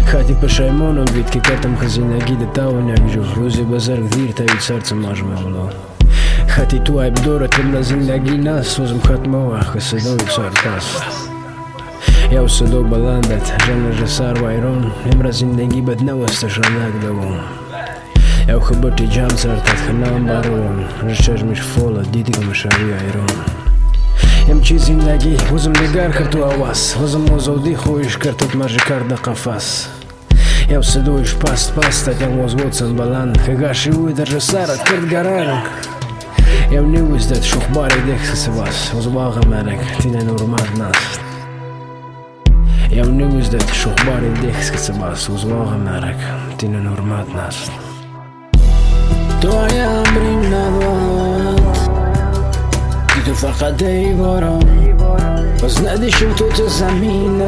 خاطی پشیمانم بید که کردم که زندگی ده تاو نمیجو روزی بزرگ دیر تاوید سرچم ماجمه ولو خاطی تو عیب داره تملا زندگی نست وزم ختمه وقت که صدای سرتست یو صدا بلندت جنر سر و ایران امرا زندگی بد نوستش رنگ دوم یو خبرتی جام سرتت خنام بارون رشجمش فولا دیدی که مشاوی ایران یم چی زندگی وزم نگار کرد تو آواز وزم موزودی خویش کرد تو تمرج کرد قفاس یو صدایش پاست تیم موزگوتسن بلند که گاشی وی در سرت کرد گرانگ یو نیوز داد شخباری دیخ سواس وز باغ مرک تینه نورماد ناست یو نیوز داد شخباری دیخ سواس وز باغ مرک تینه نورماد ناست تو عمري نضوت كنت فقط يبارون بس نادي شفتو تزمين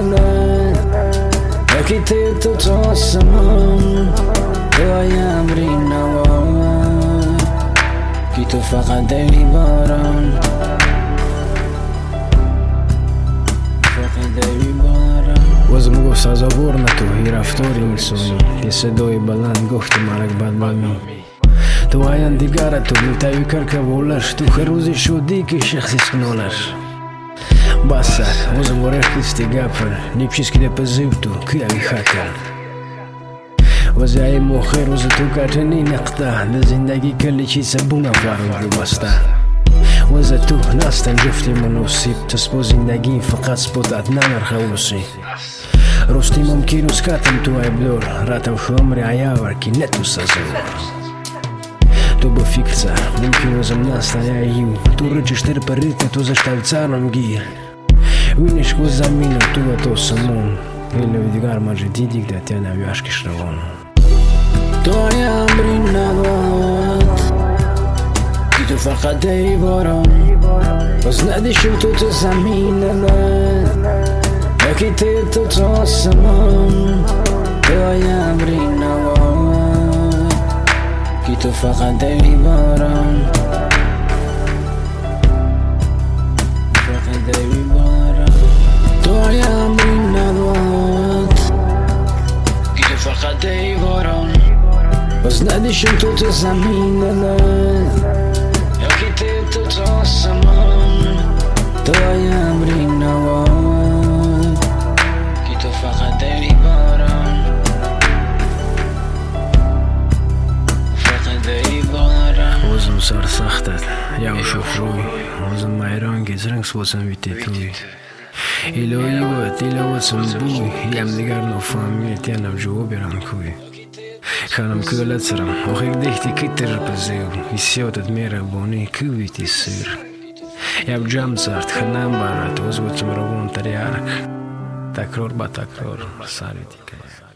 أكيد تيتو السمان تو عمري نضوت كنت فقط يبارون وزم گفت سازوار نتو هی رفتاری میسونی یه صدای بلند گفت مرک بدبمی تو آیان دیگاره تو بیتایی کرکه بولش تو خروزی شدی که شخصی سکنولش باسر وزم ورش کستی گفر نیپشیز که ده پزیب تو که اوی خاکر وزی ای مخیر وزی تو کتنی نقطه ده زندگی کلی چی سبونه فارم دو بسته وزی تو نستن جفتی منوسیب تسبو زندگی فقط سپودت نمرخوصی راستی ممکن است کاتم تو عیب دار راتم خمری عیاور که نتو سازور تو با فکر سر ممکن وزم نستاییم تو رجش تر پریت تو زشتاوی царом گیر وینش کو زمین تو تو سمون ویلو دیگر ماجی دیدی که تیا نویاشکش روان تو عمري نضوت كنت فقط يبارون بس نادي شفتو تزمين أكيد تيتو السمان تو عمري نضوت كنت فقط يبارون تو عمري نضوت كنت فقط يبارون بس نادي شفتو تزمين أكيد تيتو السمان تو عمري نضوت كنت فقط يبارون وزم سر سختت یو شفروی وزم مایران گزرنگ سوزم ویتی توی ایلوی وقت ایلو وزم بوی یم دیگر نفهمیت ینم جو بیرم کوی خانم کولت سرم وخیق دیختی کتر پزیو ایسیاتت میره بونی کویتی سیر یب جام سرد خنم بارد وزوتم روان تریارک تکرار با تکرار سالی دیگه